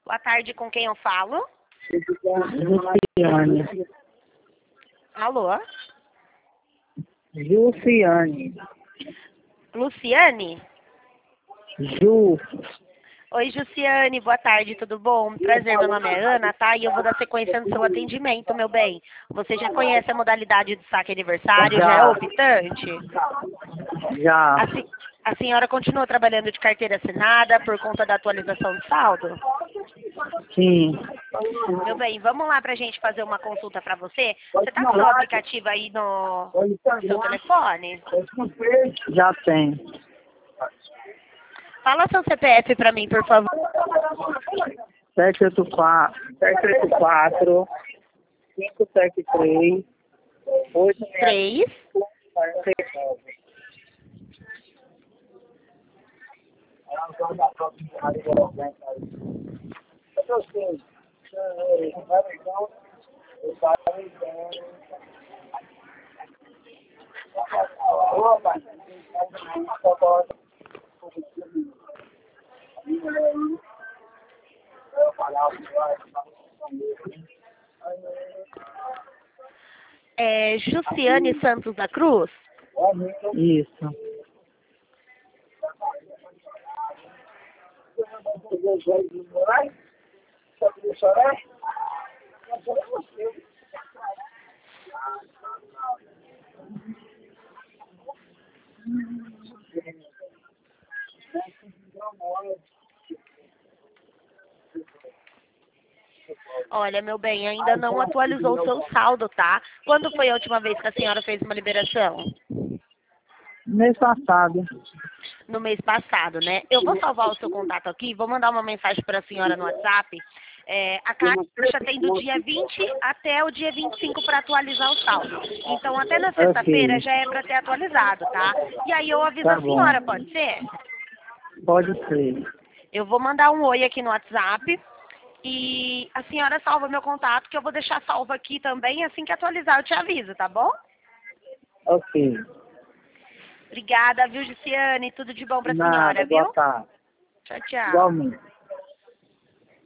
Boa tarde, com quem eu falo? Luciane. Alô? Luciane. Luciane? Ju. Oi, Jussiane, boa tarde, tudo bom? Prazer, meu nome é Ana, tá? E eu vou dar sequência no seu atendimento, meu bem. Você já conhece a modalidade do saque aniversário? Já é optante? Já. A senhora continua trabalhando de carteira assinada por conta da atualização de saldo? Sim. Meu bem, vamos lá pra gente fazer uma consulta pra você. Você tá com o seu aplicativo aí no seu telefone? Já tem. Fala seu CPF pra mim, por favor. 784 573 3. 849. É Jussiane Santos da Cruz? Isso. Olha, meu bem, ainda não atualizou o seu saldo, tá? Quando foi a última vez que a senhora fez uma liberação? Mês passado. No mês passado, né? Eu vou salvar o seu contato aqui, vou mandar uma mensagem para a senhora no WhatsApp. A Caixa tem do dia 20 até o dia 25 para atualizar o saldo. Então, até na sexta-feira Ok. já é para ter atualizado, tá? E aí eu aviso Tá a bom. senhora, pode ser? Pode ser. Eu vou mandar um oi aqui no WhatsApp e a senhora salva meu contato, que eu vou deixar salvo aqui também. Assim que atualizar, eu te aviso, tá bom? Ok. Obrigada, viu, Giciane? Tudo de bom pra Nada. senhora, Boa viu? tarde. Tchau, tchau. Igualmente.